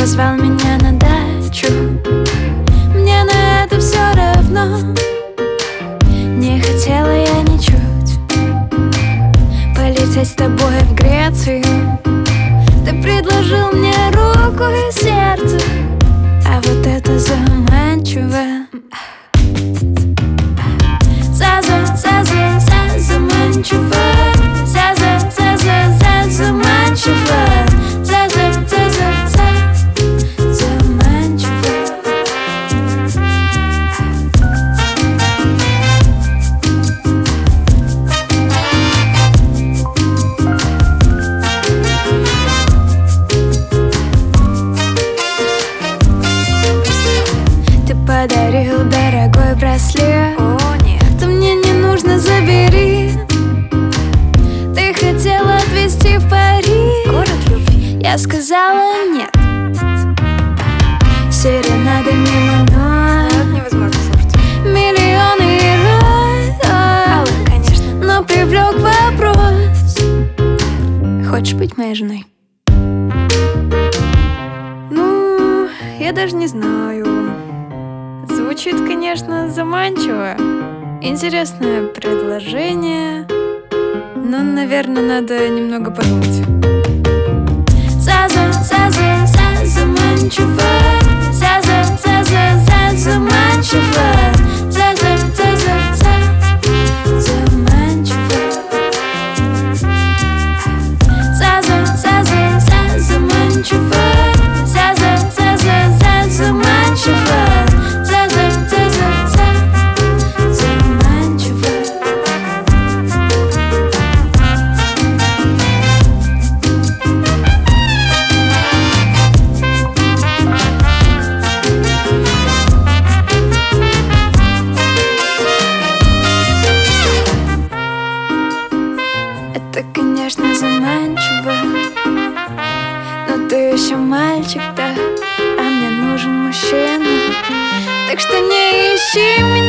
позвал меня на дачу. Мне на это все равно. Не хотела я ничуть полететь с тобой в Грецию. Ты предложил мне руку и сердце, а вот это заманчиво. Заманчиво, заманчиво, заманчиво. Ты подарил дорогой браслет. О, нет, то мне не нужно, забери. Ты хотела отвезти в Париж, город любви. Я сказала нет. Серенады мимо нас, невозможно слушать. Миллионы раз, конечно. Но привлек вопрос: хочешь быть моей женой? Ну, я даже не знаю. Звучит, конечно, заманчиво. Интересное предложение, но, наверное, надо немного подумать. Заманчиво, заманчиво, это, конечно, заманчиво, но ты еще мальчик, да, а мне нужен мужчина. Так что не ищи меня.